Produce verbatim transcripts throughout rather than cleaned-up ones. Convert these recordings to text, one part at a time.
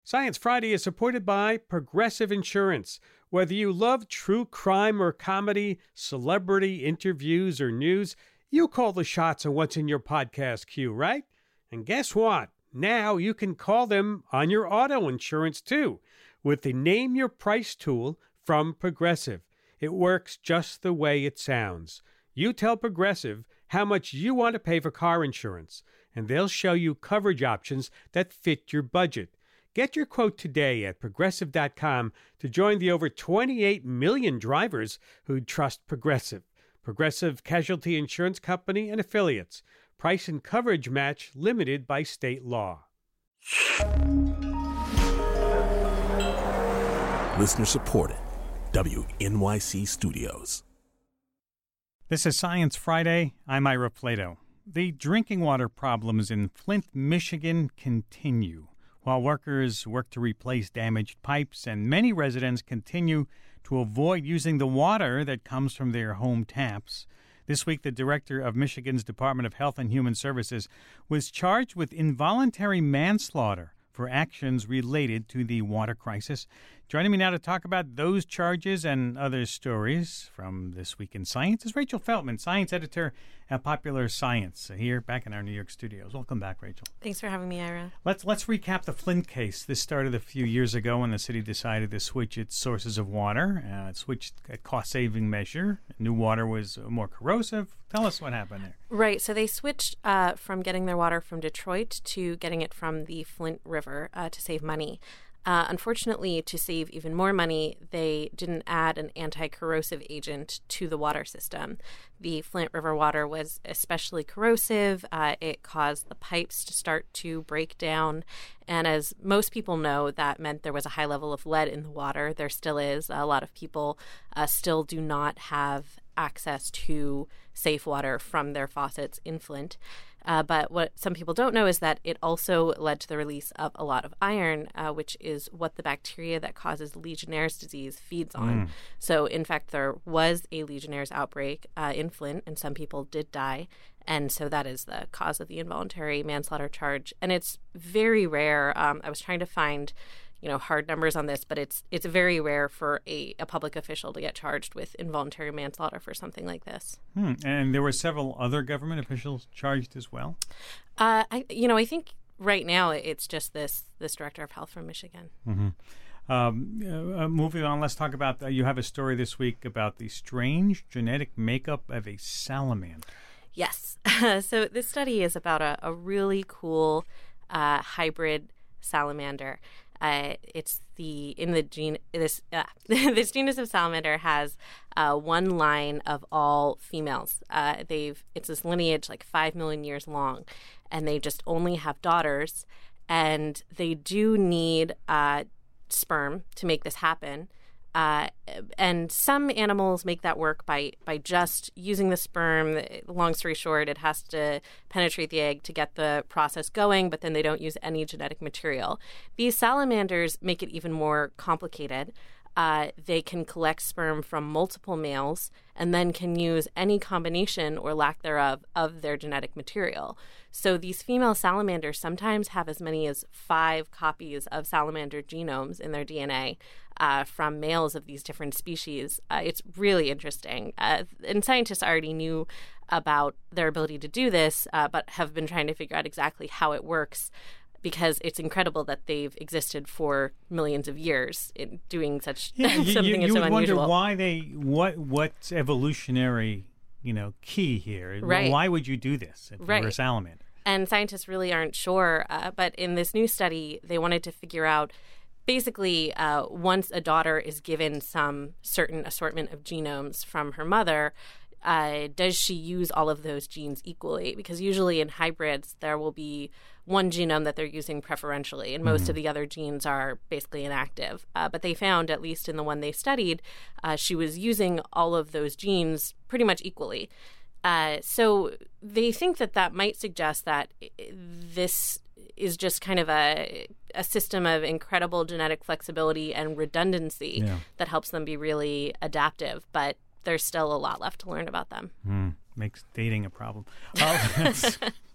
Science Friday is supported by Progressive Insurance. Whether you love true crime or comedy, celebrity interviews or news, you call the shots on what's in your podcast queue, right? And guess what? Now you can call them on your auto insurance too with the Name Your Price tool from Progressive. It works just the way it sounds. You tell Progressive how much you want to pay for car insurance, and they'll show you coverage options that fit your budget. Get your quote today at Progressive dot com to join the over twenty-eight million drivers who trust Progressive. Progressive Casualty Insurance Company and Affiliates. Price and coverage match limited by state law. Listener supported. W N Y C Studios. This is Science Friday. I'm Ira Plato. The drinking water problems in Flint, Michigan continue. While workers work to replace damaged pipes and many residents continue to avoid using the water that comes from their home taps. This week, the director of Michigan's Department of Health and Human Services was charged with involuntary manslaughter for actions related to the water crisis. Joining me now to talk about those charges and other stories from This Week in Science is Rachel Feltman, science editor at Popular Science, here back in our New York studios. Welcome back, Rachel. Thanks for having me, Ira. Let's let's recap the Flint case. This started a few years ago when the city decided to switch its sources of water. Uh, it switched a cost-saving measure. New water was more corrosive. Tell us what happened there. Right. So they switched uh, from getting their water from Detroit to getting it from the Flint River uh, to save money. Uh, unfortunately, to save even more money, they didn't add an anti-corrosive agent to the water system. The Flint River water was especially corrosive. Uh, it caused the pipes to start to break down. And as most people know, that meant there was a high level of lead in the water. There still is. A lot of people uh, still do not have access to safe water from their faucets in Flint. Uh, but what some people don't know is that it also led to the release of a lot of iron, uh, which is what the bacteria that causes Legionnaire's disease feeds on. Mm. So, in fact, there was a Legionnaire's outbreak uh, in Flint, and some people did die. And so that is the cause of the involuntary manslaughter charge. And it's very rare. Um, I was trying to find you know, hard numbers on this, but it's it's very rare for a, a public official to get charged with involuntary manslaughter for something like this. Hmm. And there were several other government officials charged as well? Uh, I, you know, I think right now it's just this this director of health from Michigan. Mm-hmm. Um, uh, moving on, let's talk about, uh, you have a story this week about the strange genetic makeup of a salamander. Yes. So this study is about a, a really cool uh, hybrid salamander. Uh, it's the in the gene this uh, this genus of salamander has uh, one line of all females. Uh, they've it's this lineage like five million years long, and they just only have daughters, and they do need uh, sperm to make this happen. Uh, and some animals make that work by, by just using the sperm. Long story short, it has to penetrate the egg to get the process going, but then they don't use any genetic material. These salamanders make it even more complicated. Uh, they can collect sperm from multiple males and then can use any combination or lack thereof of their genetic material. So these female salamanders sometimes have as many as five copies of salamander genomes in their D N A uh, from males of these different species. Uh, it's really interesting. Uh, and scientists already knew about their ability to do this, uh, but have been trying to figure out exactly how it works, because it's incredible that they've existed for millions of years in doing such yeah, you, something you, you so would unusual. wonder why they what what's evolutionary, you know, key here. Right. Why would you do this if right. you were a salamander? And scientists really aren't sure. Uh, but in this new study, they wanted to figure out basically uh, once a daughter is given some certain assortment of genomes from her mother, Uh, does she use all of those genes equally? Because usually in hybrids, there will be one genome that they're using preferentially, and most mm-hmm. of the other genes are basically inactive. Uh, but they found, at least in the one they studied, uh, she was using all of those genes pretty much equally. Uh, so they think that that might suggest that this is just kind of a a system of incredible genetic flexibility and redundancy yeah. that helps them be really adaptive. But there's still a lot left to learn about them. Mm, makes dating a problem. Uh, let's,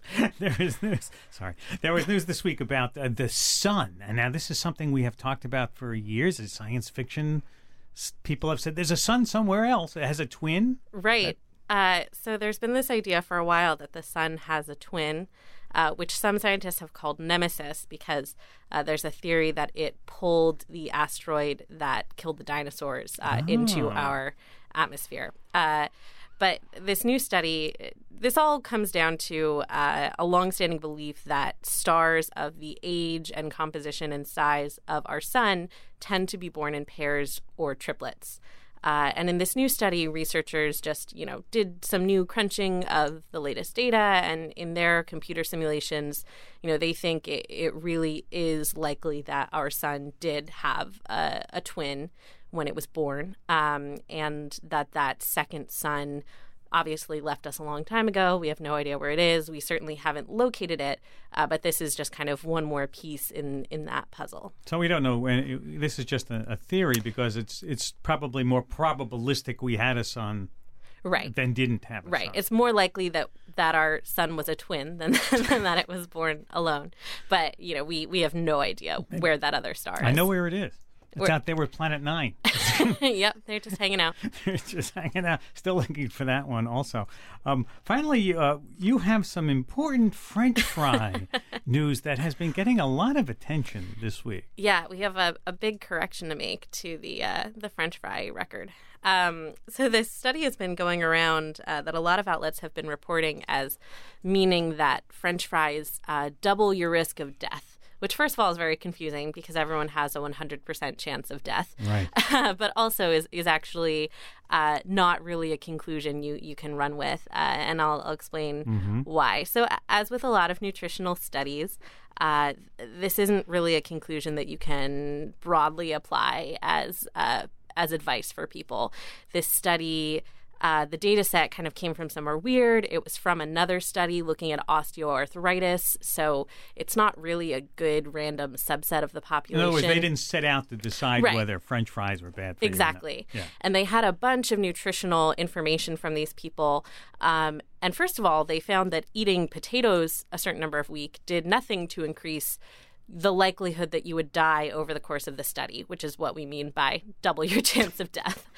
There is news. Sorry, there was news this week about uh, the sun, and now this is something we have talked about for years. As science fiction s- people have said, there's a sun somewhere else. It has a twin. Right. Uh, so there's been this idea for a while that the sun has a twin, uh, which some scientists have called Nemesis, because uh, there's a theory that it pulled the asteroid that killed the dinosaurs uh, Oh. into our atmosphere. Uh, but this new study, this all comes down to uh, a longstanding belief that stars of the age and composition and size of our sun tend to be born in pairs or triplets. Uh, and in this new study, researchers just, you know, did some new crunching of the latest data, and in their computer simulations, you know, they think it, it really is likely that our sun did have a, a twin when it was born, um, and that that second sun obviously left us a long time ago. We have no idea where it is. We certainly haven't located it, uh, but this is just kind of one more piece in, in that puzzle. So we don't know. When it, this is just a, a theory because it's it's probably more probabilistic we had a sun Right. than didn't have a Right. sun. It's more likely that, that our son was a twin than, than that it was born alone. But, you know, we, we have no idea where that other star is. I know where it is. It's Where- out there with Planet Nine. Yep, they're just hanging out. They're just hanging out, still looking for that one also. Um, finally, uh, you have some important French fry news that has been getting a lot of attention this week. Yeah, we have a, a big correction to make to the uh, the French fry record. Um, so this study has been going around uh, that a lot of outlets have been reporting as meaning that French fries uh, double your risk of death. Which, first of all, is very confusing because everyone has a one hundred percent chance of death. Right. But also is, is actually uh, not really a conclusion you, you can run with. Uh, and I'll, I'll explain Mm-hmm. why. So as with a lot of nutritional studies, uh, this isn't really a conclusion that you can broadly apply as uh, as advice for people. This study... Uh, the data set kind of came from somewhere weird. It was from another study looking at osteoarthritis, so it's not really a good random subset of the In population. other words, they didn't set out to decide Right. whether French fries were bad for you or not. Exactly. Yeah. And they had a bunch of nutritional information from these people. Um, and first of all, they found that eating potatoes a certain number of weeks did nothing to increase the likelihood that you would die over the course of the study, which is what we mean by double your chance of death.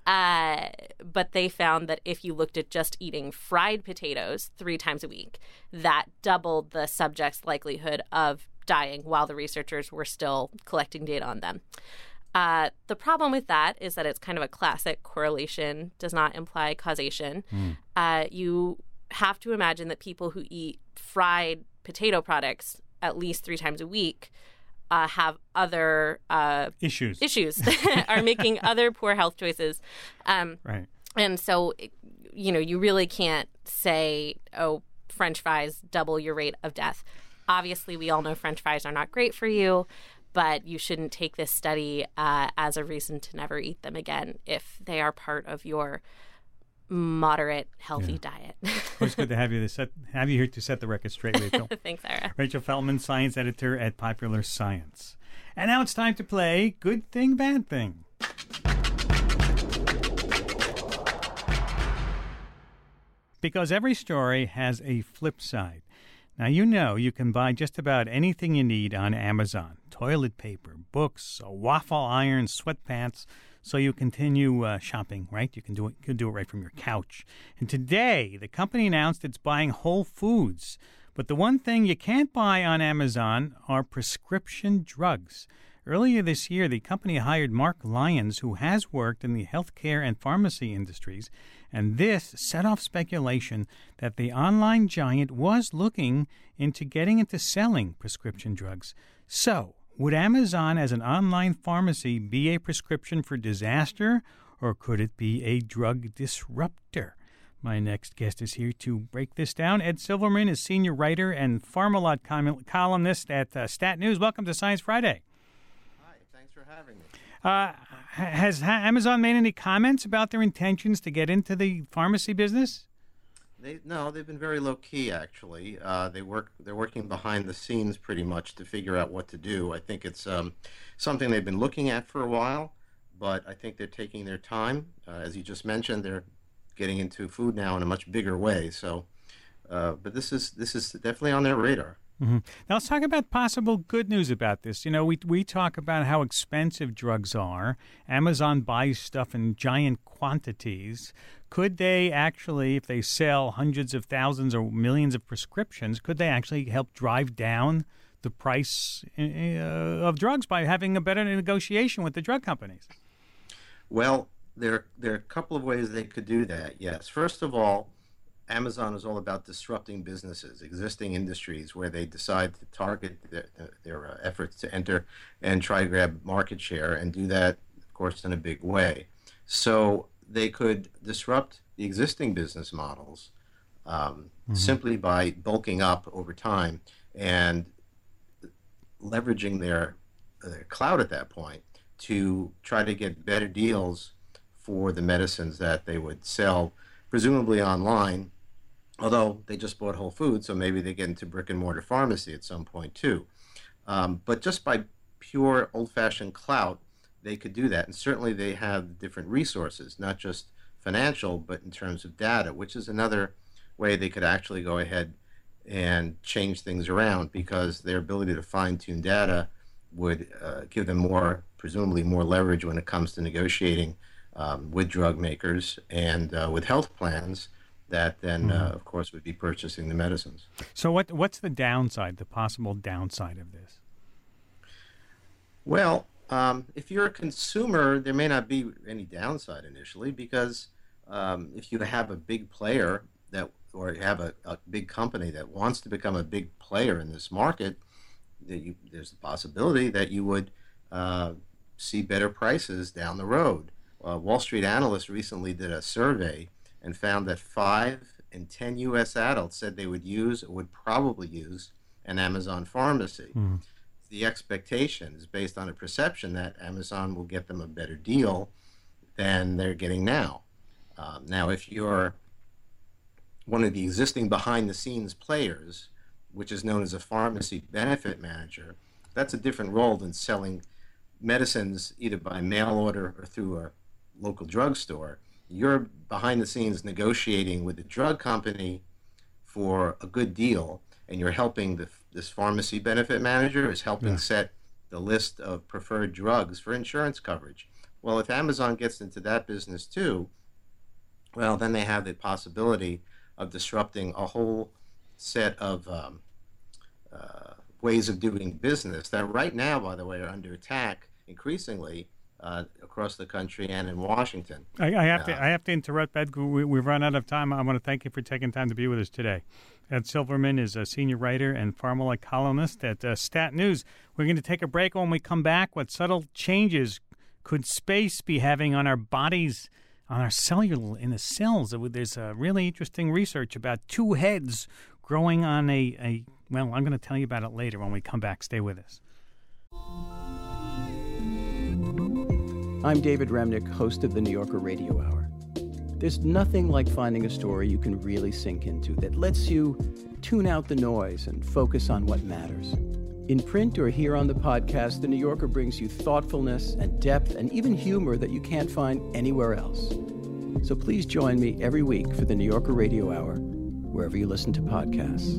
Uh, but they found that if you looked at just eating fried potatoes three times a week, that doubled the subject's likelihood of dying while the researchers were still collecting data on them. Uh, the problem with that is that it's kind of a classic correlation, does not imply causation. Mm. Uh, you have to imagine that people who eat fried potato products at least three times a week uh, have other uh, Issues. issues, are making other poor health choices. Um, Right. and so, you know, you really can't say, oh, French fries double your rate of death. Obviously, we all know French fries are not great for you, but you shouldn't take this study uh, as a reason to never eat them again if they are part of your moderate, healthy Yeah. diet. Well, it's good to have you to set, have you here to set the record straight, Rachel. Thanks, Sarah. Rachel Feldman, science editor at Popular Science. And now it's time to play Good Thing, Bad Thing. Because every story has a flip side. Now, you know you can buy just about anything you need on Amazon. Toilet paper, books, a waffle iron, sweatpants. So you continue uh, shopping, right? You can do it. You can do it right from your couch. And today, the company announced it's buying Whole Foods. But the one thing you can't buy on Amazon are prescription drugs. Earlier this year, the company hired Mark Lyons, who has worked in the healthcare and pharmacy industries, and this set off speculation that the online giant was looking into getting into selling prescription drugs. So, would Amazon as an online pharmacy be a prescription for disaster, or could it be a drug disruptor? My next guest is here to break this down. Ed Silverman is senior writer and Pharmalot com- columnist at uh, Stat News. Welcome to Science Friday. Hi, thanks for having me. Uh, has ha- Amazon made any comments about their intentions to get into the pharmacy business? They no, they've been very low key actually. Uh, they work they're working behind the scenes pretty much to figure out what to do. I think it's um, something they've been looking at for a while, but I think they're taking their time. Uh, as you just mentioned, they're getting into food now in a much bigger way. So Uh, but this is this is definitely on their radar. Mm-hmm. Now let's talk about possible good news about this. You know, we we talk about how expensive drugs are. Amazon buys stuff in giant quantities. Could they actually, if they sell hundreds of thousands or millions of prescriptions, could they actually help drive down the price uh, of drugs by having a better negotiation with the drug companies? Well, there there are a couple of ways they could do that. Yes, first of all, Amazon is all about disrupting businesses, existing industries where they decide to target their, their uh, efforts to enter and try to grab market share, and do that, of course, in a big way. So they could disrupt the existing business models um, mm-hmm. simply by bulking up over time and leveraging their, their clout at that point to try to get better deals for the medicines that they would sell, presumably online, although they just bought Whole Foods, so maybe they get into brick and mortar pharmacy at some point too. Um, but just by pure old-fashioned clout, they could do that. And certainly they have different resources, not just financial, but in terms of data, which is another way they could actually go ahead and change things around, because their ability to fine-tune data would uh, give them more, presumably more leverage when it comes to negotiating um, with drug makers and uh, with health plans that then, mm-hmm. uh, of course, would be purchasing the medicines. So what what's the downside, the possible downside of this? Well, um, if you're a consumer, there may not be any downside initially, because um, if you have a big player that, or you have a, a big company that wants to become a big player in this market, that you, there's the possibility that you would uh, see better prices down the road. Uh, Wall Street analysts recently did a survey and found that five in ten U S adults said they would use or would probably use an Amazon pharmacy. Mm. The expectation is based on a perception that Amazon will get them a better deal than they're getting now. Um, now, if you're one of the existing behind-the-scenes players, which is known as a pharmacy benefit manager, that's a different role than selling medicines either by mail order or through a local drugstore. You're behind the scenes negotiating with the drug company for a good deal, and you're helping the, this pharmacy benefit manager is helping yeah. set the list of preferred drugs for insurance coverage. Well, if Amazon gets into that business too, well, then they have the possibility of disrupting a whole set of um, uh, ways of doing business that right now, by the way, are under attack increasingly uh, across the country and in Washington. I, I have uh, to I have to interrupt, Ed. We, we've run out of time. I want to thank you for taking time to be with us today. Ed Silverman is a senior writer and pharma columnist at uh, Stat News. We're going to take a break. When we come back, what subtle changes could space be having on our bodies, on our cellular, in the cells? There's a really interesting research about two heads growing on a, a well, I'm going to tell you about it later when we come back. Stay with us. I'm David Remnick, host of the New Yorker Radio Hour. There's nothing like finding a story you can really sink into that lets you tune out the noise and focus on what matters. In print or here on the podcast, The New Yorker brings you thoughtfulness and depth and even humor that you can't find anywhere else. So please join me every week for the New Yorker Radio Hour, wherever you listen to podcasts.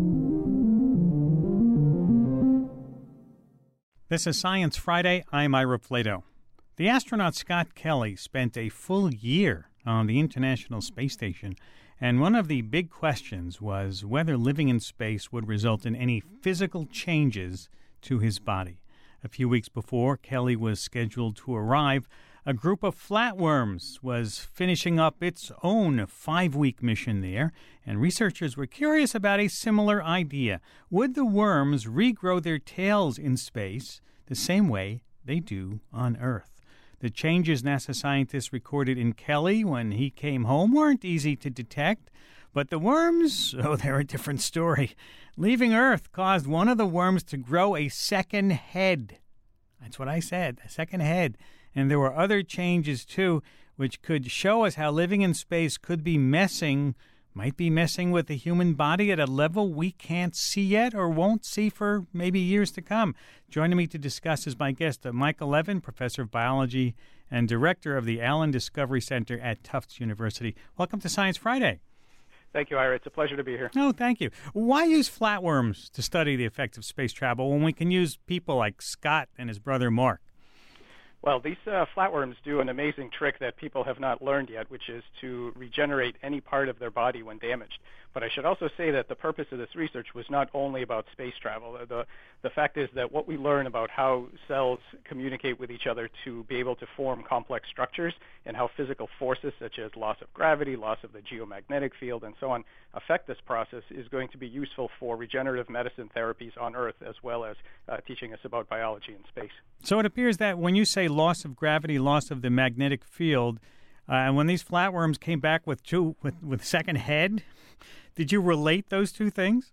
This is Science Friday. I'm Ira Plato. The astronaut Scott Kelly spent a full year on the International Space Station, and one of the big questions was whether living in space would result in any physical changes to his body. A few weeks before Kelly was scheduled to arrive, a group of flatworms was finishing up its own five-week mission there, and researchers were curious about a similar idea. Would the worms regrow their tails in space the same way they do on Earth? The changes NASA scientists recorded in Kelly when he came home weren't easy to detect, but the worms, oh, they're a different story. Leaving Earth caused one of the worms to grow a second head. That's what I said, a second head. And there were other changes, too, which could show us how living in space could be messing, might be messing with the human body at a level we can't see yet or won't see for maybe years to come. Joining me to discuss is my guest, Michael Levin, professor of biology and director of the Allen Discovery Center at Tufts University. Welcome to Science Friday. Thank you, Ira. It's a pleasure to be here. Oh, thank you. Why use flatworms to study the effects of space travel when we can use people like Scott and his brother Mark? Well, these uh, flatworms do an amazing trick that people have not learned yet, which is to regenerate any part of their body when damaged. But I should also say that the purpose of this research was not only about space travel. The, the fact is that what we learn about how cells communicate with each other to be able to form complex structures and how physical forces such as loss of gravity, loss of the geomagnetic field, and so on affect this process is going to be useful for regenerative medicine therapies on Earth, as well as uh, teaching us about biology in space. So it appears that when you say loss of gravity, loss of the magnetic field, uh, and when these flatworms came back with two with, with second head, did you relate those two things?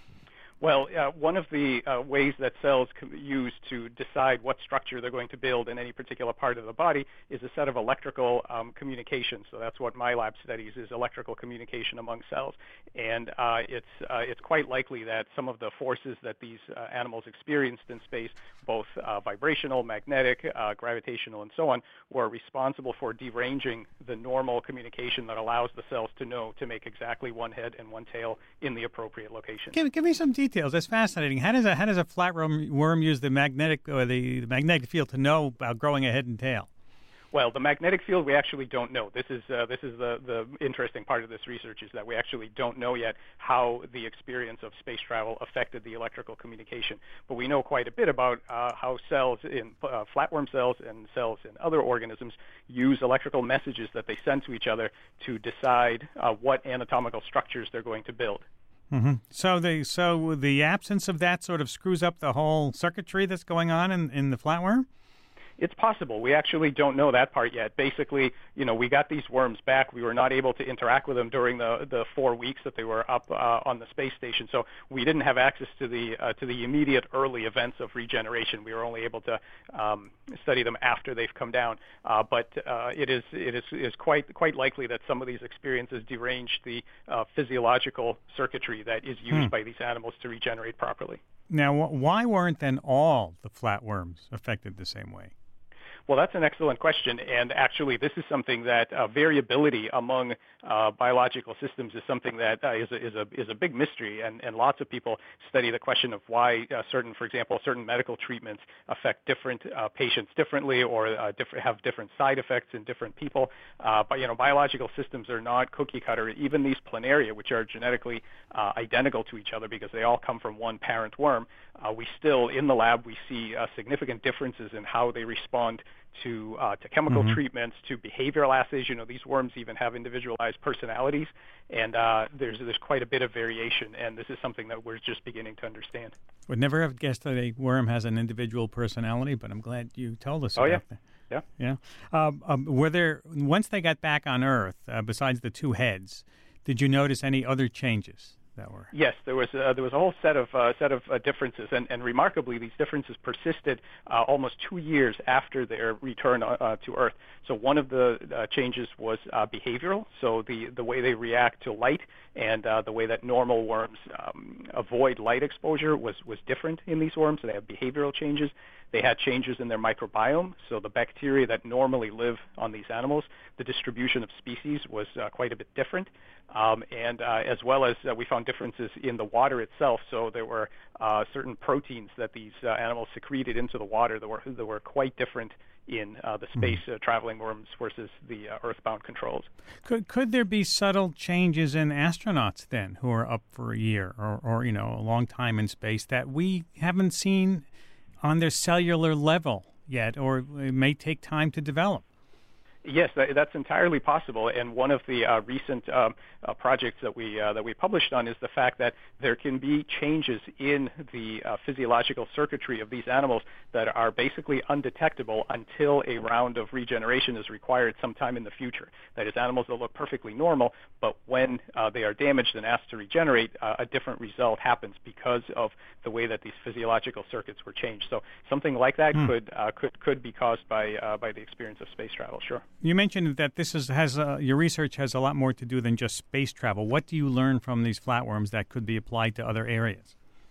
Well, uh, one of the uh, ways that cells can use to decide what structure they're going to build in any particular part of the body is a set of electrical um, communications. So that's what my lab studies is, electrical communication among cells. And uh, it's uh, it's quite likely that some of the forces that these uh, animals experienced in space, both uh, vibrational, magnetic, uh, gravitational, and so on, were responsible for deranging the normal communication that allows the cells to know to make exactly one head and one tail in the appropriate location. Give, give me some details. That's fascinating. How does a how does a flatworm worm use the magnetic or the, the magnetic field to know about growing a head and tail? Well, the magnetic field we actually don't know. This is uh, this is the, the interesting part of this research is that we actually don't know yet how the experience of space travel affected the electrical communication. But we know quite a bit about uh, how cells in uh, flatworm cells and cells in other organisms use electrical messages that they send to each other to decide uh, what anatomical structures they're going to build. Mm-hmm. So the so the absence of that sort of screws up the whole circuitry that's going on in, in the flatworm? It's possible. We actually don't know that part yet. Basically, you know, we got these worms back. We were not able to interact with them during the the four weeks that they were up uh, on the space station. So we didn't have access to the uh, to the immediate early events of regeneration. We were only able to um, study them after they've come down. Uh, but uh, it is it is is quite quite likely that some of these experiences deranged the uh, physiological circuitry that is used hmm. by these animals to regenerate properly. Now, why weren't then all the flatworms affected the same way? Well, that's an excellent question, and actually this is something that uh, variability among uh, biological systems is something that uh, is, a, is, a, is a big mystery, and, and lots of people study the question of why uh, certain, for example, certain medical treatments affect different uh, patients differently or uh, different, have different side effects in different people. Uh, but, you know, biological systems are not cookie cutter. Even these planaria, which are genetically uh, identical to each other because they all come from one parent worm, uh, we still, in the lab, we see uh, significant differences in how they respond to uh, to chemical mm-hmm. treatments, to behavioral assays. You know, these worms even have individualized personalities, and uh, there's there's quite a bit of variation, and this is something that we're just beginning to understand. Would never have guessed that a worm has an individual personality, but I'm glad you told us oh, about yeah. that. Yeah. Yeah. Um, um, were there, once they got back on Earth, uh, besides the two heads, did you notice any other changes? That were. Yes, there was uh, there was a whole set of uh, set of uh, differences, and, and remarkably, these differences persisted uh, almost two years after their return uh, to Earth. So one of the uh, changes was uh, behavioral. So the the way they react to light and uh, the way that normal worms um, avoid light exposure was was different in these worms. So they have behavioral changes. They had changes in their microbiome, so the bacteria that normally live on these animals, the distribution of species was uh, quite a bit different. Um, and uh, as well as uh, we found differences in the water itself, so there were uh, certain proteins that these uh, animals secreted into the water that were, that were quite different in uh, the space uh, traveling worms versus the uh, earthbound controls. Could could there be subtle changes in astronauts then who are up for a year or, or you know, a long time in space that we haven't seen on their cellular level yet, or it may take time to develop? Yes, that, that's entirely possible. And one of the uh, recent um, uh, projects that we uh, that we published on is the fact that there can be changes in the uh, physiological circuitry of these animals that are basically undetectable until a round of regeneration is required sometime in the future. That is, animals that look perfectly normal, but when uh, they are damaged and asked to regenerate, uh, a different result happens because of the way that these physiological circuits were changed. So something like that hmm. could uh, could could be caused by uh, by the experience of space travel. Sure. You mentioned that this is, has uh, your research has a lot more to do than just space travel. What do you learn from these flatworms that could be applied to other areas?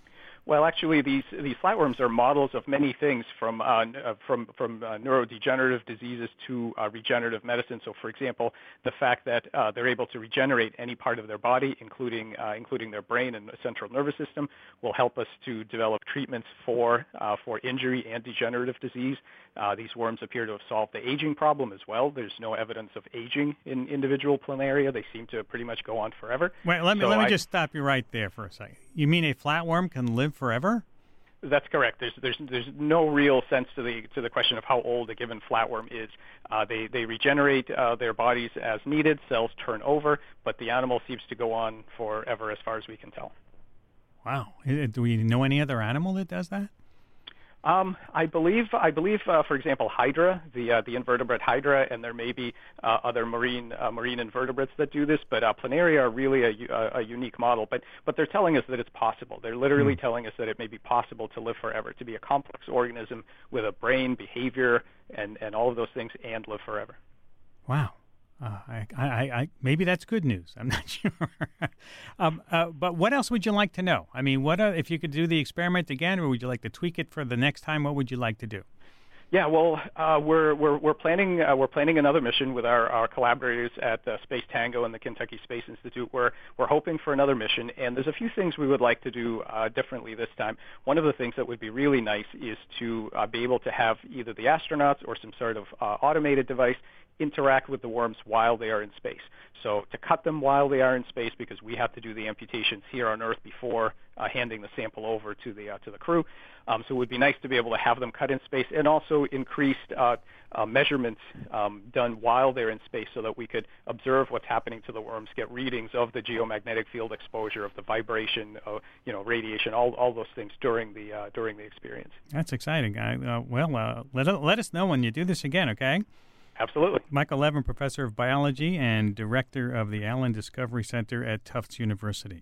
Well, actually, these these flatworms are models of many things, from uh, uh, from from uh, neurodegenerative diseases to uh, regenerative medicine. So, for example, the fact that uh, they're able to regenerate any part of their body, including uh, including their brain and central nervous system, will help us to develop treatments for uh, for injury and degenerative disease. Uh, these worms appear to have solved the aging problem as well. There's no evidence of aging in individual planaria. They seem to pretty much go on forever. Wait, let me so let me I, just stop you right there for a second. You mean a flatworm can live forever? That's correct. There's there's there's no real sense to the to the question of how old a given flatworm is. Uh, they they regenerate uh, their bodies as needed. Cells turn over, but the animal seems to go on forever, as far as we can tell. Wow. Do we know any other animal that does that? Um, I believe, I believe, uh, for example, Hydra, the uh, the invertebrate Hydra, and there may be uh, other marine uh, marine invertebrates that do this, but uh, planaria are really a, a, a unique model. But but they're telling us that it's possible. They're literally mm. telling us that it may be possible to live forever, to be a complex organism with a brain, behavior, and, and all of those things, and live forever. Wow. Uh, I, I, I, maybe that's good news. I'm not sure. um, uh, but what else would you like to know? I mean, what uh, if you could do the experiment again, or would you like to tweak it for the next time? What would you like to do? Yeah, well, uh, we're we're we're planning uh, we're planning another mission with our, our collaborators at uh, Space Tango and the Kentucky Space Institute. We're we're hoping for another mission, and there's a few things we would like to do uh, differently this time. One of the things that would be really nice is to uh, be able to have either the astronauts or some sort of uh, automated device interact with the worms while they are in space. So to cut them while they are in space, because we have to do the amputations here on Earth before uh, handing the sample over to the uh, to the crew. Um, so it would be nice to be able to have them cut in space, and also increased uh, uh, measurements um, done while they're in space, so that we could observe what's happening to the worms, get readings of the geomagnetic field exposure, of the vibration, uh, you know, radiation, all all those things during the uh, during the experience. That's exciting. I, uh, well, uh, let let us know when you do this again, okay? Absolutely. Michael Levin, Professor of Biology and Director of the Allen Discovery Center at Tufts University.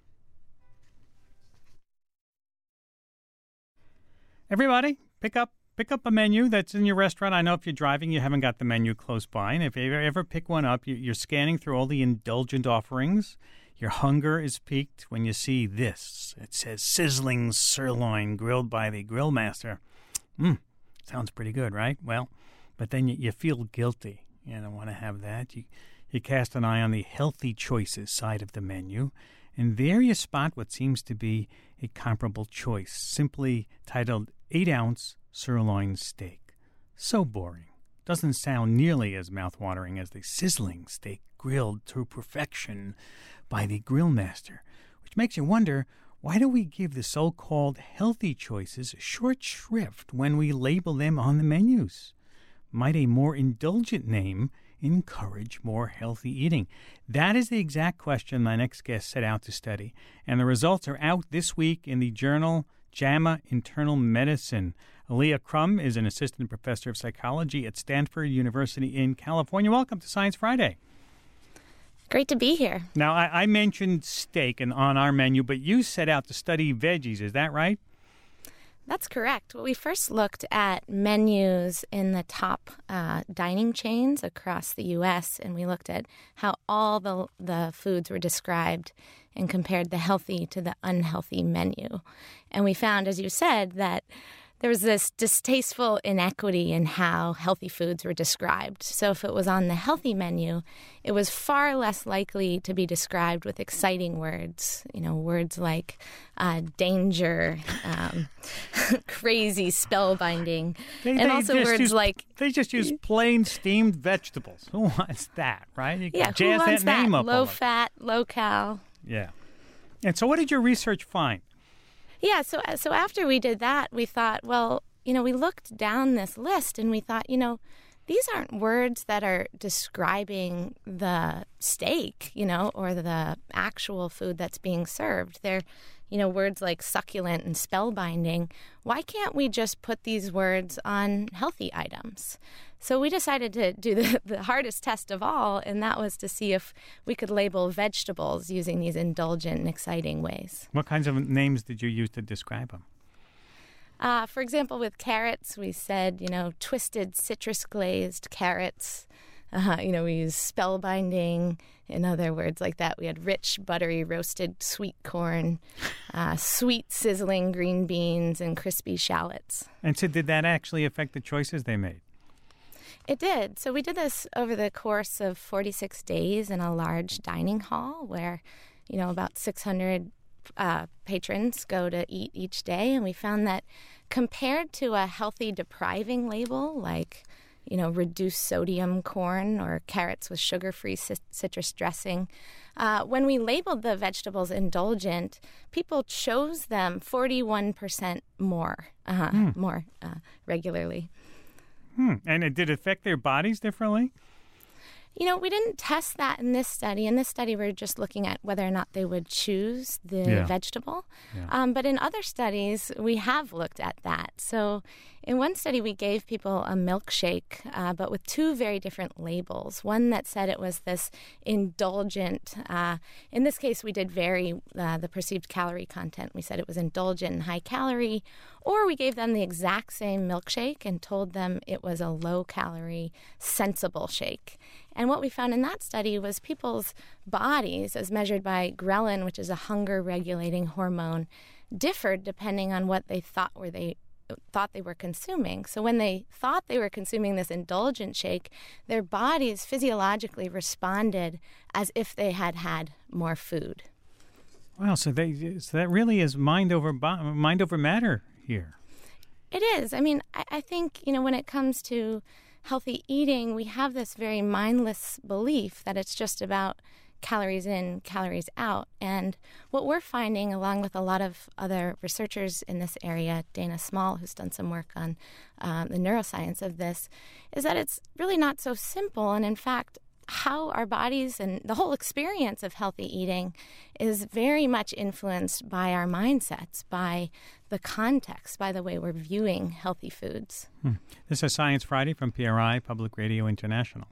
Everybody, pick up pick up a menu that's in your restaurant. I know if you're driving, you haven't got the menu close by. And if you ever pick one up, you're scanning through all the indulgent offerings. Your hunger is piqued when you see this. It says sizzling sirloin grilled by the grill master. Mmm, sounds pretty good, right? Well, but then you, you feel guilty. You don't want to have that. You, you cast an eye on the healthy choices side of the menu, and there you spot what seems to be a comparable choice, simply titled eight-ounce sirloin steak. So boring. Doesn't sound nearly as mouth-watering as the sizzling steak grilled to perfection by the grill master, which makes you wonder, why do we give the so-called healthy choices short shrift when we label them on the menus? Might a more indulgent name encourage more healthy eating? That is the exact question my next guest set out to study, and the results are out this week in the journal JAMA Internal Medicine. Aaliyah Crum is an assistant professor of psychology at Stanford University in California. Welcome to Science Friday. Great to be here. Now, I, I mentioned steak and on our menu, but you set out to study veggies. Is that right? That's correct. Well, we first looked at menus in the top uh, dining chains across the U S, and we looked at how all the the foods were described and compared the healthy to the unhealthy menu. And we found, as you said, that there was this distasteful inequity in how healthy foods were described. So if it was on the healthy menu, it was far less likely to be described with exciting words, you know, words like uh, danger, um, crazy, spellbinding, they, and they also words use, like... They just use plain steamed vegetables. Who wants that, right? You yeah, can who jazz wants that? that? Name up low fat, low cal. Yeah. And so what did your research find? Yeah, so so after we did that, we thought, well, you know, we looked down this list and we thought, you know, these aren't words that are describing the steak, you know, or the actual food that's being served. They're, you know, words like succulent and spellbinding. Why can't we just put these words on healthy items? So we decided to do the, the hardest test of all, and that was to see if we could label vegetables using these indulgent and exciting ways. What kinds of names did you use to describe them? Uh, for example, with carrots, we said, you know, twisted citrus glazed carrots. Uh, you know, we use spellbinding, in other words like that. We had rich, buttery, roasted sweet corn, uh, sweet, sizzling green beans, and crispy shallots. And so did that actually affect the choices they made? It did. So we did this over the course of forty-six days in a large dining hall where, you know, about six hundred uh, patrons go to eat each day. And we found that compared to a healthy depriving label like, you know, reduced sodium corn or carrots with sugar-free citrus dressing, uh, when we labeled the vegetables indulgent, people chose them forty-one percent more, uh, mm. more uh, regularly. Hmm. And it did it affect their bodies differently? You know, we didn't test that in this study. In this study, we we're just looking at whether or not they would choose the yeah. vegetable. Yeah. Um, but in other studies, we have looked at that. So in one study, we gave people a milkshake, uh, but with two very different labels. One that said it was this indulgent. Uh, in this case, we did vary uh, the perceived calorie content. We said it was indulgent and high calorie. Or we gave them the exact same milkshake and told them it was a low-calorie, sensible shake. And what we found in that study was people's bodies, as measured by ghrelin, which is a hunger-regulating hormone, differed depending on what they thought were they thought they were consuming. So when they thought they were consuming this indulgent shake, their bodies physiologically responded as if they had had more food. Wow, so they so that really is mind over mind over matter here. It is. I mean, I, I think, you know, when it comes to healthy eating, we have this very mindless belief that it's just about calories in, calories out. And what we're finding, along with a lot of other researchers in this area, Dana Small, who's done some work on um, the neuroscience of this, is that it's really not so simple. And in fact, how our bodies and the whole experience of healthy eating is very much influenced by our mindsets, by the context, by the way we're viewing healthy foods. Hmm. This is Science Friday from P R I, Public Radio International.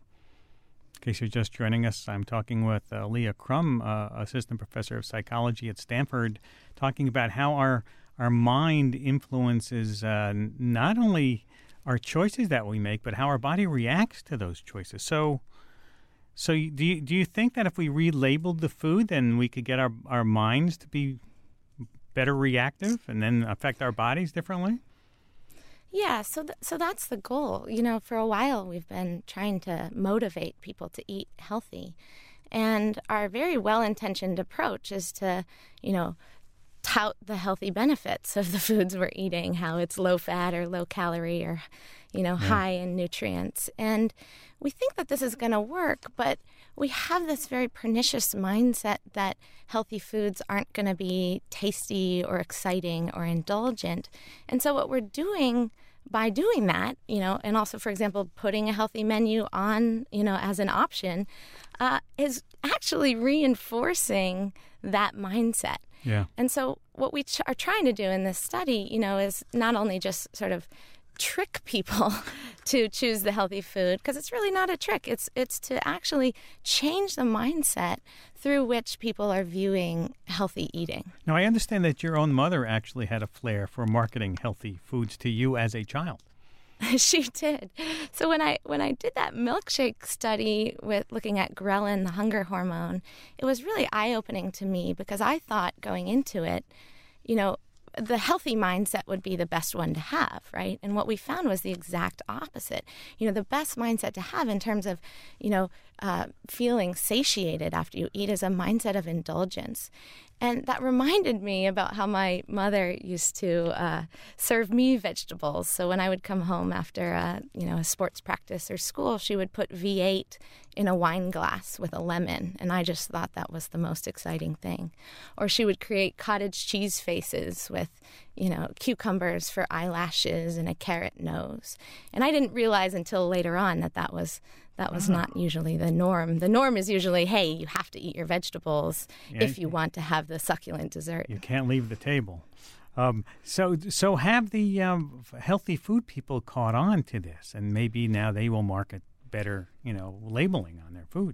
In case you're just joining us, I'm talking with uh, Leah Crum, uh, Assistant Professor of Psychology at Stanford, talking about how our, our mind influences uh, not only our choices that we make, but how our body reacts to those choices. So So do you, do you think that if we relabeled the food, then we could get our, our minds to be better reactive and then affect our bodies differently? Yeah, so th- so that's the goal. You know, for a while we've been trying to motivate people to eat healthy. And our very well-intentioned approach is to, you know, tout the healthy benefits of the foods we're eating, how it's low fat or low calorie or, you know, yeah. high in nutrients. And we think that this is going to work, but we have this very pernicious mindset that healthy foods aren't going to be tasty or exciting or indulgent. And so what we're doing by doing that, you know, and also, for example, putting a healthy menu on, you know, as an option, uh, is actually reinforcing that mindset. Yeah. And so what we ch- are trying to do in this study, you know, is not only just sort of trick people to choose the healthy food, because it's really not a trick. It's it's to actually change the mindset through which people are viewing healthy eating. Now, I understand that your own mother actually had a flair for marketing healthy foods to you as a child. She did. So when I when I did that milkshake study with looking at ghrelin, the hunger hormone, it was really eye-opening to me because I thought going into it, you know, the healthy mindset would be the best one to have, right? And what we found was the exact opposite. You know, the best mindset to have in terms of, you know, uh, feeling satiated after you eat is a mindset of indulgence. And that reminded me about how my mother used to uh, serve me vegetables. So when I would come home after a, you know, a sports practice or school, she would put V eight in a wine glass with a lemon, and I just thought that was the most exciting thing. Or she would create cottage cheese faces with, you know, cucumbers for eyelashes and a carrot nose. And I didn't realize until later on that that was That was not usually the norm. The norm is usually, hey, you have to eat your vegetables yeah, if you want to have the succulent dessert. You can't leave the table. Um, so so have the um, healthy food people caught on to this, and maybe now they will market better, you know, labeling on their food?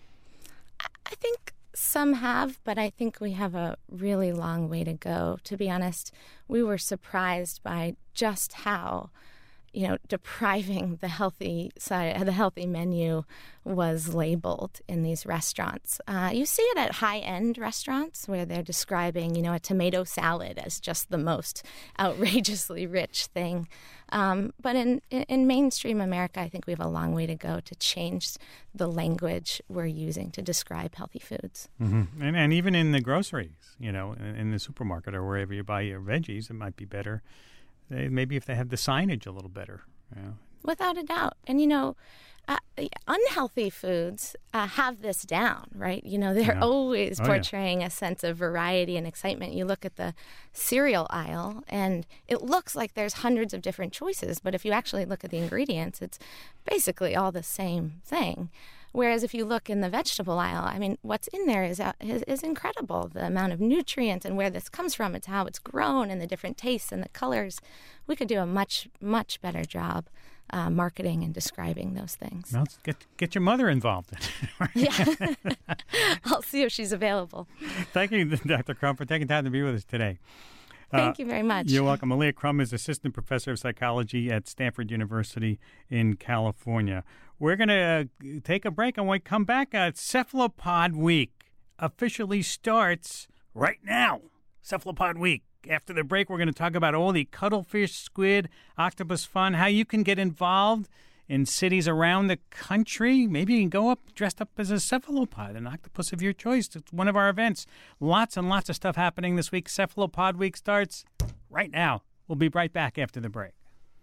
I think some have, but I think we have a really long way to go. To be honest, we were surprised by just how you know, depriving the healthy side, the healthy menu was labeled in these restaurants. Uh, you see it at high-end restaurants where they're describing, you know, a tomato salad as just the most outrageously rich thing. Um, but in, in, in mainstream America, I think we have a long way to go to change the language we're using to describe healthy foods. Mm-hmm. And, and even in the groceries, you know, in, in the supermarket or wherever you buy your veggies, it might be better. They, maybe if they have the signage a little better. You know. Without a doubt. And, you know, uh, unhealthy foods uh, have this down, right? You know, they're Yeah. always Oh, portraying a sense of variety and excitement. You look at the cereal aisle, and it looks like there's hundreds of different choices. But if you actually look at the ingredients, it's basically all the same thing. Whereas if you look in the vegetable aisle, I mean, what's in there is, is is incredible. The amount of nutrients and where this comes from, it's how it's grown and the different tastes and the colors. We could do a much, much better job uh, marketing and describing those things. Well, get get your mother involved. Yeah. I'll see if she's available. Thank you, Doctor Crum, for taking time to be with us today. Thank Uh, you very much. You're welcome. Malia Crum is Assistant Professor of Psychology at Stanford University in California. We're going to uh, take a break, and when we come back, uh, Cephalopod Week officially starts right now. Cephalopod Week. After the break, we're going to talk about all the cuttlefish, squid, octopus fun, how you can get involved in cities around the country. Maybe you can go up dressed up as a cephalopod, an octopus of your choice. It's one of our events. Lots and lots of stuff happening this week. Cephalopod Week starts right now. We'll be right back after the break.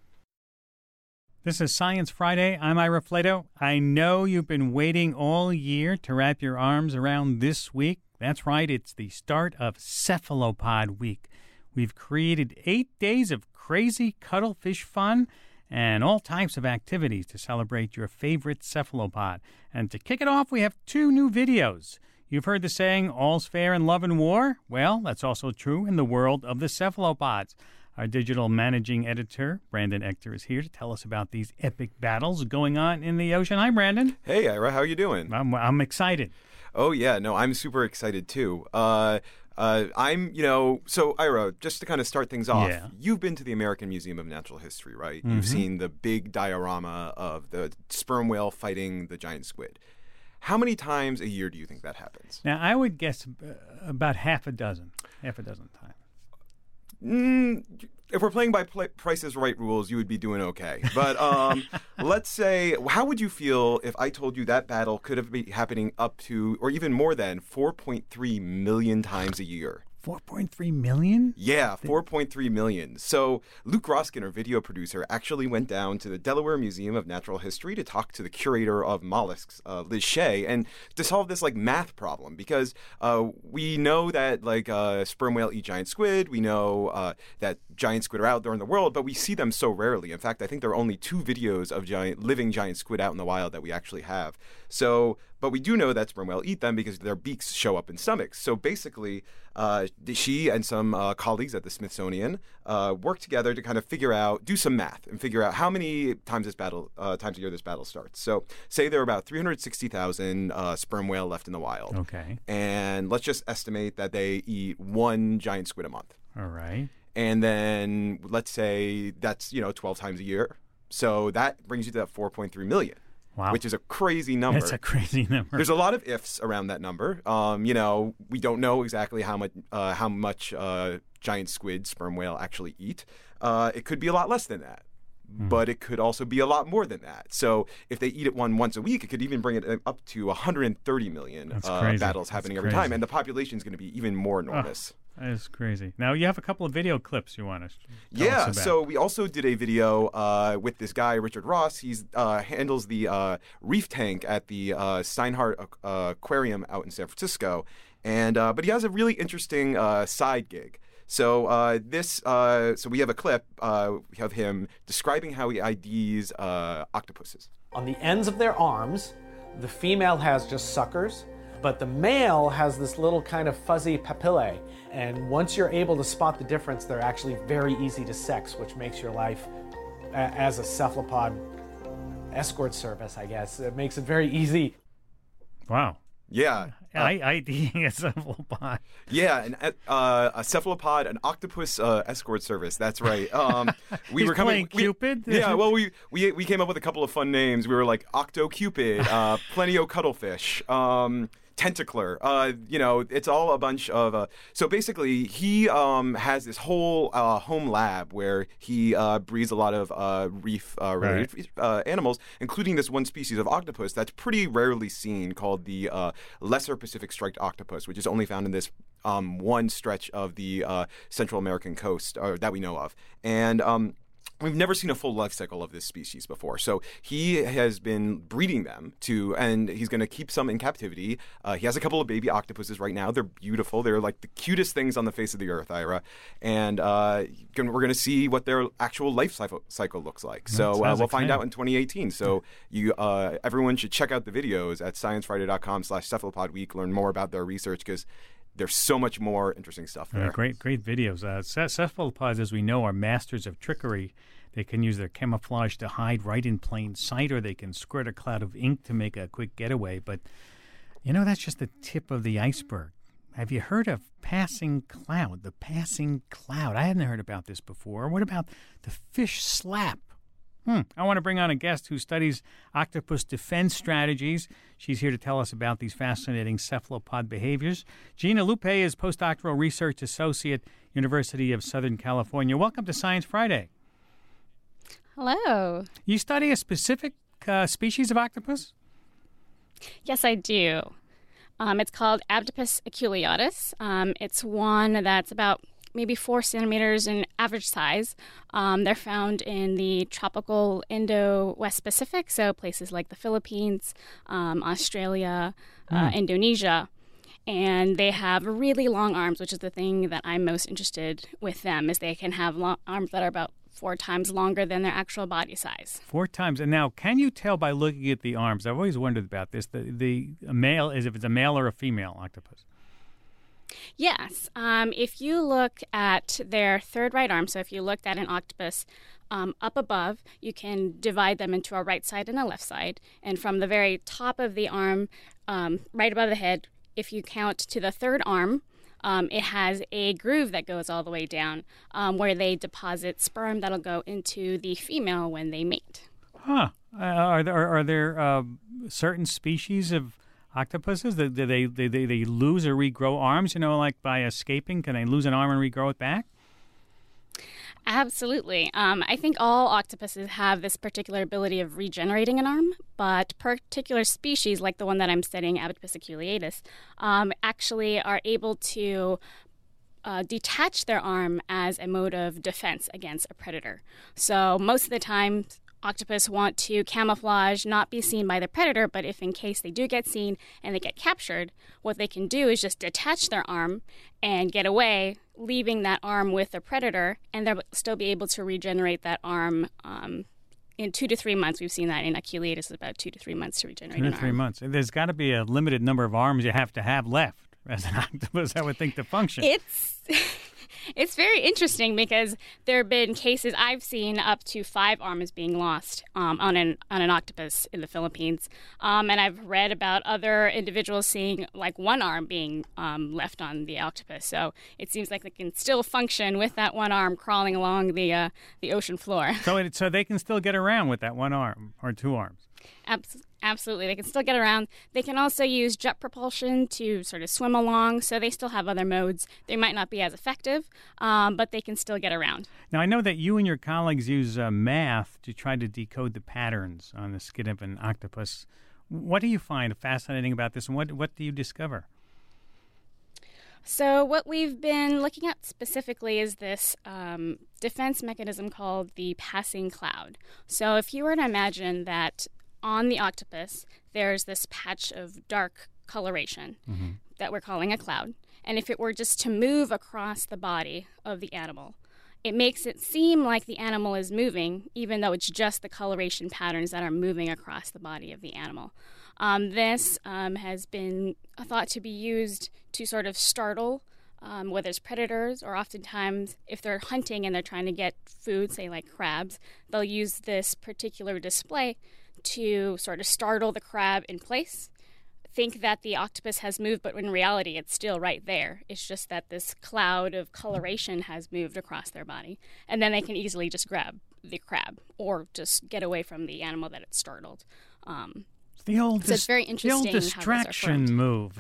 This is Science Friday. I'm Ira Flato. I know you've been waiting all year to wrap your arms around this week. That's right. It's the start of Cephalopod Week. We've created eight days of crazy cuttlefish fun and all types of activities to celebrate your favorite cephalopod. And to kick it off, we have two new videos. You've heard the saying, all's fair in love and war? Well, that's also true in the world of the cephalopods. Our digital managing editor, Brandon Ector, is here to tell us about these epic battles going on in the ocean. Hi, Brandon. Hey, Ira. How you doing? I'm, I'm excited. Oh, yeah. No, I'm super excited, too. Uh, uh, I'm, you know, so, Ira, just to kind of start things off, Yeah. you've been to the American Museum of Natural History, right? Mm-hmm. You've seen the big diorama of the sperm whale fighting the giant squid. How many times a year do you think that happens? Now, I would guess uh, about half a dozen, half a dozen times. Mm, if we're playing by pl- Price is Right rules, you would be doing okay. But um, let's say, how would you feel if I told you that battle could have been happening up to, or even more than, four point three million times a year? four point three million? Yeah, four point three million. So Luke Roskin, our video producer, actually went down to the Delaware Museum of Natural History to talk to the curator of mollusks, uh, Liz Shea, and to solve this like math problem, because uh, we know that like uh, sperm whale eat giant squid. We know uh, that giant squid are out there in the world, but we see them so rarely. In fact, I think there are only two videos of giant living giant squid out in the wild that we actually have. So, but we do know that sperm whale eat them because their beaks show up in stomachs. So basically, uh, she and some uh, colleagues at the Smithsonian uh, work together to kind of figure out, do some math and figure out how many times this battle, uh, times a year this battle starts. So say there are about three hundred sixty thousand uh, sperm whale left in the wild. Okay. And let's just estimate that they eat one giant squid a month. All right. And then let's say that's, you know, twelve times a year. So that brings you to that four point three million. Wow. Which is a crazy number. That's a crazy number. There's a lot of ifs around that number. Um, you know, we don't know exactly how much uh, how much uh, giant squid, sperm whale actually eat. Uh, it could be a lot less than that. Mm. But it could also be a lot more than that. So if they eat it one once a week, it could even bring it up to one hundred thirty million uh, battles happening That's every crazy. time. And the population is going to be even more enormous. Oh. That is crazy. Now, you have a couple of video clips you want to tell Yeah, us about. so we also did a video uh, with this guy, Richard Ross. He uh, handles the uh, reef tank at the uh, Steinhardt uh, Aquarium out in San Francisco. and uh, But he has a really interesting uh, side gig. So uh, this, uh, so we have a clip uh, of him describing how he I Ds uh, octopuses. On the ends of their arms, the female has just suckers, but the male has this little kind of fuzzy papillae. And once you're able to spot the difference, they're actually very easy to sex, which makes your life a- as a cephalopod escort service, I guess. It makes it very easy. Wow. Yeah. I, I eating a cephalopod. Yeah, an, uh, a cephalopod, an octopus uh, escort service. That's right. Um, we He's were coming. playing Cupid? We, yeah, well, we, we we came up with a couple of fun names. We were like Octo Cupid, uh, Plenio Cuttlefish. Um, Tentacler, uh, you know, it's all a bunch of. Uh, so basically, he um, has this whole uh, home lab where he uh, breeds a lot of uh, reef-related Right. uh, animals, including this one species of octopus that's pretty rarely seen, called the uh, lesser Pacific striped octopus, which is only found in this um, one stretch of the uh, Central American coast or, that we know of, and. Um, We've never seen a full life cycle of this species before. So he has been breeding them to, and he's going to keep some in captivity. Uh, he has a couple of baby octopuses right now. They're beautiful. They're like the cutest things on the face of the earth, Ira. And uh, we're going to see what their actual life cycle, cycle looks like. So uh, we'll find out in twenty eighteen. So you, uh, everyone should check out the videos at sciencefriday.com slash cephalopod week, learn more about their research, because there's so much more interesting stuff there. Yeah, great, great videos. Uh, ce- cephalopods, as we know, are masters of trickery. They can use their camouflage to hide right in plain sight, or they can squirt a cloud of ink to make a quick getaway. But, you know, that's just the tip of the iceberg. Have you heard of passing cloud, the passing cloud? I hadn't heard about this before. What about the fish slap? Hmm. I want to bring on a guest who studies octopus defense strategies. She's here to tell us about these fascinating cephalopod behaviors. Gina Lupe is postdoctoral research associate, University of Southern California. Welcome to Science Friday. Hello. You study a specific uh, species of octopus? Yes, I do. Um, it's called Abdopus aculeatus. Um, it's one that's about maybe four centimeters in average size. Um, they're found in the tropical Indo-West Pacific, so places like the Philippines, um, Australia, uh, Mm. Indonesia. And they have really long arms, which is the thing that I'm most interested with them, is they can have long arms that are about four times longer than their actual body size. Four times. And now, can you tell by looking at the arms? I've always wondered about this. The the male is if it's a male or a female octopus. Yes. Um, if you look at their third right arm, so if you looked at an octopus um, up above, you can divide them into a right side and a left side. And from the very top of the arm, um, right above the head, if you count to the third arm, um, it has a groove that goes all the way down um, where they deposit sperm that'll go into the female when they mate. Huh. Uh, are there are there uh, certain species of octopuses that do they, they they they lose or regrow arms? You know, like by escaping, can they lose an arm and regrow it back? Absolutely. Um, I think all octopuses have this particular ability of regenerating an arm, but particular species, like the one that I'm studying, Abdopus aculeatus, um, actually are able to uh, detach their arm as a mode of defense against a predator. So most of the time, octopus want to camouflage, not be seen by the predator, but if in case they do get seen and they get captured, what they can do is just detach their arm and get away, leaving that arm with the predator, and they'll still be able to regenerate that arm um, in two to three months. We've seen that in aculeatus, it's about two to three months to regenerate Two to an three arm. months. There's got to be a limited number of arms you have to have left as an octopus, I would think, to function. It's it's very interesting because there have been cases I've seen up to five arms being lost um, on an on an octopus in the Philippines, um, and I've read about other individuals seeing like one arm being um, left on the octopus. So it seems like they can still function with that one arm crawling along the uh, the ocean floor. So it, so they can still get around with that one arm or two arms. Abs- absolutely. They can still get around. They can also use jet propulsion to sort of swim along, so they still have other modes. They might not be as effective, um, but they can still get around. Now, I know that you and your colleagues use uh, math to try to decode the patterns on the skin of an octopus. What do you find fascinating about this, and what, what do you discover? So what we've been looking at specifically is this um, defense mechanism called the passing cloud. So if you were to imagine that on the octopus, there's this patch of dark coloration Mm-hmm. that we're calling a cloud. And if it were just to move across the body of the animal, it makes it seem like the animal is moving, even though it's just the coloration patterns that are moving across the body of the animal. Um, this um, has been thought to be used to sort of startle um, whether it's predators, or oftentimes if they're hunting and they're trying to get food, say like crabs, they'll use this particular display to sort of startle the crab in place, think that the octopus has moved, but in reality, it's still right there. It's just that this cloud of coloration has moved across their body, and then they can easily just grab the crab or just get away from the animal that it startled. Um, the old so it's very interesting. The old distraction move.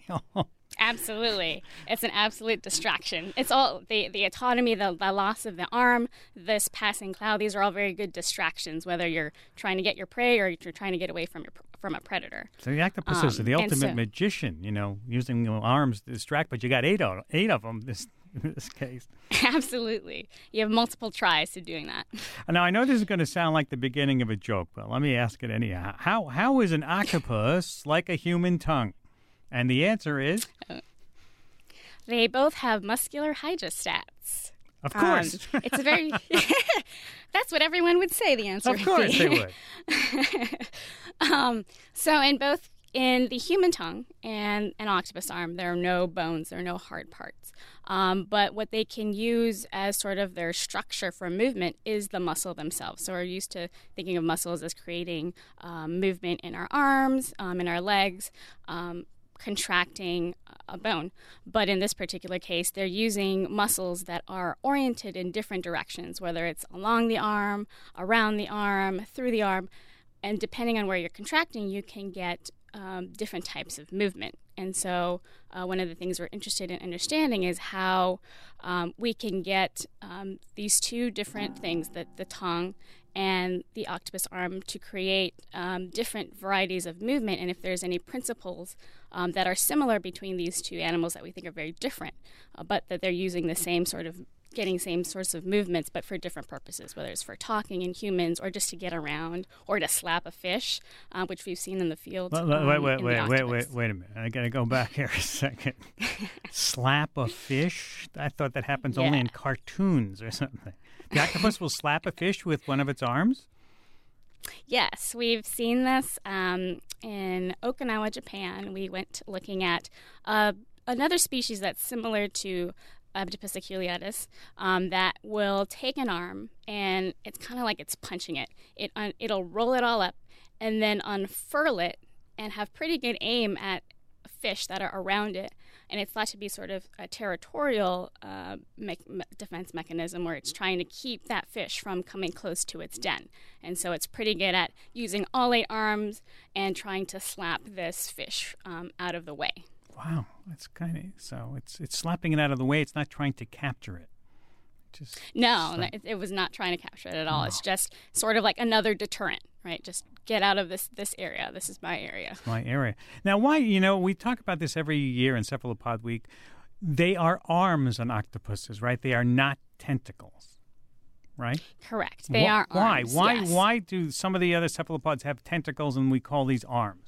Absolutely. It's an absolute distraction. It's all the, the autonomy, the, the loss of the arm, this passing cloud. These are all very good distractions, whether you're trying to get your prey or you're trying to get away from your from a predator. So the octopus um, is the ultimate so, magician, you know, using the arms to distract, but you got eight of, eight of them this, in this case. Absolutely. You have multiple tries to doing that. Now, I know this is going to sound like the beginning of a joke, but let me ask it anyhow. How How is an octopus like a human tongue? And the answer is? They both have muscular hydrostats. Of course. Um, it's a very... That's what everyone would say the answer Of course would be. they would. um, so in both in the human tongue and an octopus arm, there are no bones, there are no hard parts. Um, but what they can use as sort of their structure for movement is the muscle themselves. So we're used to thinking of muscles as creating um, movement in our arms, um, in our legs, um, contracting a bone. But in this particular case, they're using muscles that are oriented in different directions, whether it's along the arm, around the arm, through the arm. And depending on where you're contracting, you can get um, different types of movement. And so uh, one of the things we're interested in understanding is how um, we can get um, these two different things, the, the tongue and the octopus arm, to create um, different varieties of movement, and if there's any principles um, that are similar between these two animals that we think are very different, uh, but that they're using the same sort of, getting same sorts of movements, but for different purposes, whether it's for talking in humans or just to get around or to slap a fish, uh, which we've seen in the field. Wait, um, wait, wait, wait, wait, wait, wait a minute. I got to go back here a second. Slap a fish? I thought that happens yeah. only in cartoons or something. The octopus will slap a fish with one of its arms? Yes, we've seen this um, in Okinawa, Japan. We went looking at uh, another species that's similar to Abdypus aculeatus um, that will take an arm, and it's kind of like it's punching it. It un- it'll roll it all up and then unfurl it and have pretty good aim at fish that are around it. And it's thought to be sort of a territorial uh, me- me- defense mechanism where it's trying to keep that fish from coming close to its den. And so it's pretty good at using all eight arms and trying to slap this fish um, out of the way. Wow, that's kind of so. It's it's slapping it out of the way. It's not trying to capture it. Just no, slap. it, it was not trying to capture it at all. No. It's just sort of like another deterrent, right? Just get out of this this area. This is my area. My area. Now, why? You know, we talk about this every year in Cephalopod Week. They are arms on octopuses, right? They are not tentacles, right? Correct. They Wh- are why? arms. Why? Yes. Why do some of the other cephalopods have tentacles and we call these arms?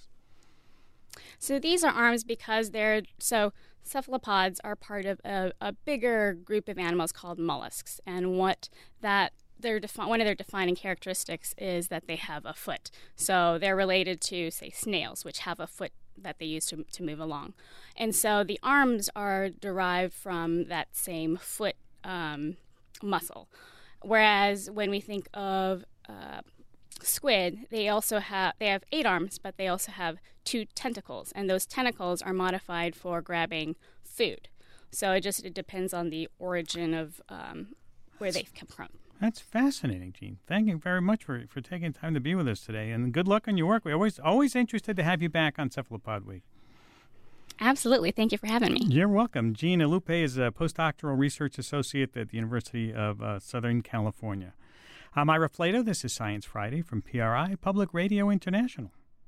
So these are arms because they're so cephalopods are part of a, a bigger group of animals called mollusks, and what that their defi- one of their defining characteristics is that they have a foot. So they're related to, say, snails, which have a foot that they use to to move along, and so the arms are derived from that same foot um, muscle. Whereas when we think of uh, squid, they also have they have eight arms, but they also have two tentacles, and those tentacles are modified for grabbing food. So it just it depends on the origin of um, where they've come from. That's fascinating, Jean. Thank you very much for, for taking time to be with us today, and good luck on your work. We're always always interested to have you back on Cephalopod Week. Absolutely. Thank you for having me. You're welcome. Jean Alupe is a postdoctoral research associate at the University of uh, Southern California. I'm Ira Flato. This is Science Friday from P R I, Public Radio International.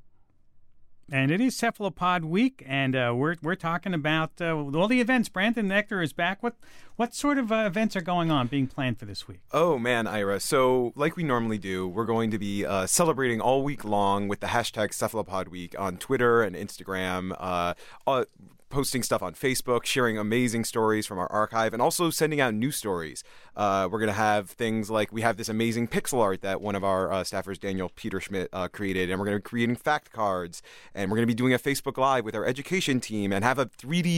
And it is Cephalopod Week, and uh, we're we're talking about uh, all the events. Brandon Nectar is back. What what sort of uh, events are going on, being planned for this week? Oh, man, Ira. So, like we normally do, we're going to be uh, celebrating all week long with the hashtag Cephalopod Week on Twitter and Instagram, uh, uh, posting stuff on Facebook, sharing amazing stories from our archive, and also sending out new stories. Uh, we're going to have things like, we have this amazing pixel art that one of our uh, staffers, Daniel Peterschmidt, uh, created, and we're going to be creating fact cards, and we're going to be doing a Facebook Live with our education team and have a three D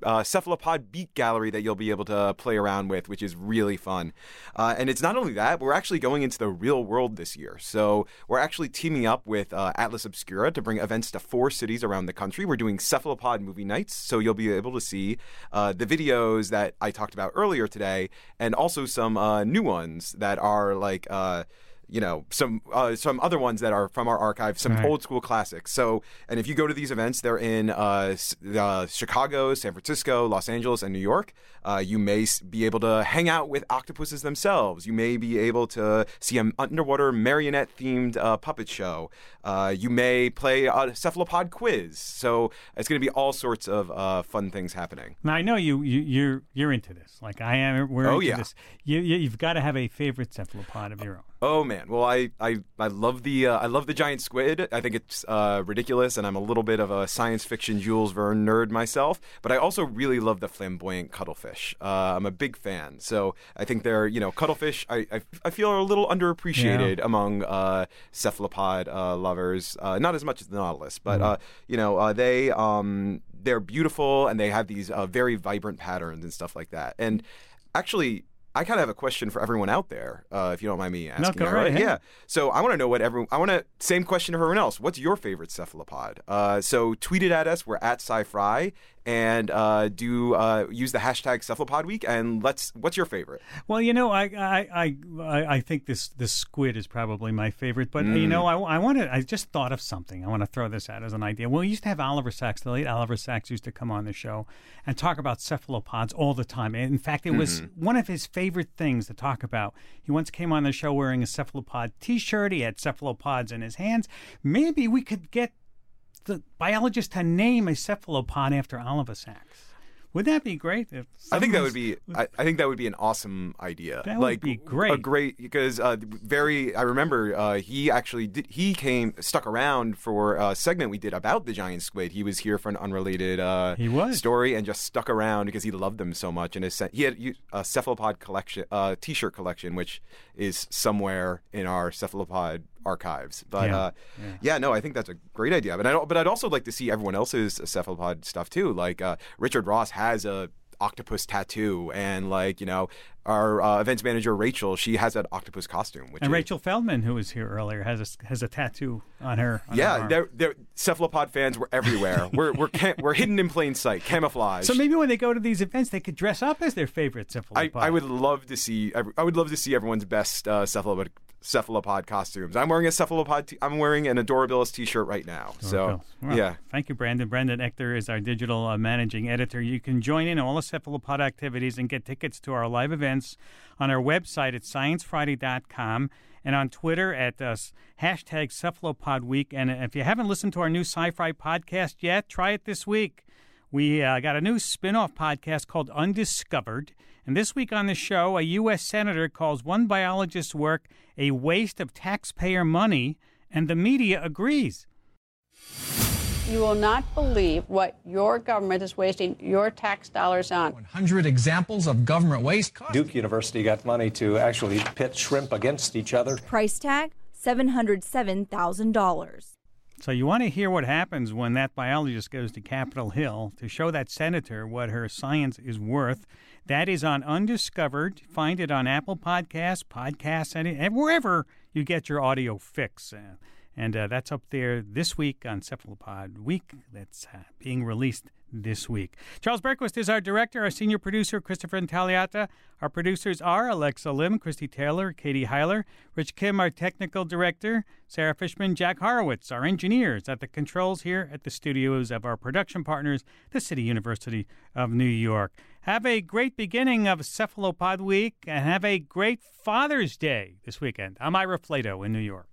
uh, cephalopod beak gallery that you'll be able to play around with, which is really fun. Uh, and it's not only that, but we're actually going into the real world this year. So we're actually teaming up with uh, Atlas Obscura to bring events to four cities around the country. We're doing cephalopod movie nights, so you'll be able to see uh, the videos that I talked about earlier today, and also some uh, new ones that are like... Uh, you know, some uh, some other ones that are from our archive, some right. old school classics. So, and if you go to these events, they're in uh, uh, Chicago, San Francisco, Los Angeles, and New York. Uh, you may be able to hang out with octopuses themselves. You may be able to see an underwater marionette-themed uh, puppet show. Uh, you may play a cephalopod quiz. So it's going to be all sorts of uh, fun things happening. Now I know you, you you're you're into this, like I am. We're oh into yeah. this. You, you you've got to have a favorite cephalopod of your own. Oh man, well I I, I love the uh, I love the giant squid. I think it's uh, ridiculous, and I'm a little bit of a science fiction Jules Verne nerd myself. But I also really love the flamboyant cuttlefish. Uh, I'm a big fan, so I think they're you know cuttlefish. I I, I feel are a little underappreciated yeah. among uh, cephalopod uh, lovers. Uh, not as much as the nautilus, but mm. uh, you know uh, they um they're beautiful, and they have these uh, very vibrant patterns and stuff like that. And actually, I kind of have a question for everyone out there, uh, if you don't mind me asking. No, go that, right right? ahead. Yeah. So I want to know what everyone. I want to same question to everyone else. What's your favorite cephalopod? Uh, so tweet it at us. We're at SciFri, and uh, do uh, use the hashtag Cephalopod Week. And let's. What's your favorite? Well, you know, I I I, I think this this squid is probably my favorite. But mm. you know, I I wanted. I just thought of something. I want to throw this out as an idea. Well, we used to have Oliver Sacks. The late Oliver Sacks used to come on the show and talk about cephalopods all the time. And in fact, it was mm-hmm. one of his favorite things to talk about. He once came on the show wearing a cephalopod T-shirt. He had cephalopods in his hands. Maybe we could get the biologist to name a cephalopod after Oliver Sacks. Would that be great? If I think that would be. I, I think that would be an awesome idea. That like, would be great. A great because uh, very. I remember uh, he actually did. He came stuck around for a segment we did about the giant squid. He was here for an unrelated uh, he was. story and just stuck around because he loved them so much. And his, he had a cephalopod collection, uh, T-shirt collection, which is somewhere in our cephalopod archives. But yeah. Uh, yeah. yeah, no, I think that's a great idea. But I don't, but I'd also like to see everyone else's cephalopod stuff too. Like uh, Richard Ross has a octopus tattoo, and like you know our uh, events manager Rachel, she has an octopus costume. Which and is, Rachel Feldman, who was here earlier, has a has a tattoo on her. On yeah, her they're, they're cephalopod fans. We're everywhere. we're we're cam- we're hidden in plain sight, camouflage. So maybe when they go to these events, they could dress up as their favorite cephalopod. I, I would love to see. I would love to see everyone's best uh, cephalopod. cephalopod costumes. I'm wearing a cephalopod. T- I'm wearing an Adorabilis T-shirt right now. So, well, yeah. Thank you, Brandon. Brandon Ector is our digital uh, managing editor. You can join in all the cephalopod activities and get tickets to our live events on our website at science friday dot com and on Twitter at uh, hashtag Cephalopod Week. And if you haven't listened to our new Sci-Fi podcast yet, try it this week. We uh, got a new spin-off podcast called Undiscovered. And this week on the show, a U S senator calls one biologist's work a waste of taxpayer money, and the media agrees. You will not believe what your government is wasting your tax dollars on. one hundred examples of government waste. Duke University got money to actually pit shrimp against each other. Price tag, seven hundred seven thousand dollars. So you want to hear what happens when that biologist goes to Capitol Hill to show that senator what her science is worth. That is on Undiscovered. Find it on Apple Podcasts, Podcasts, and wherever you get your audio fix. Uh, and uh, that's up there this week on Cephalopod Week. That's uh, being released this week. Charles Berquist is our director. Our senior producer, Christopher Intagliata. Our producers are Alexa Lim, Christy Taylor, Katie Heiler, Rich Kim, our technical director, Sarah Fishman, Jack Horowitz, our engineers at the controls here at the studios of our production partners, the City University of New York. Have a great beginning of Cephalopod Week and have a great Father's Day this weekend. I'm Ira Flato in New York.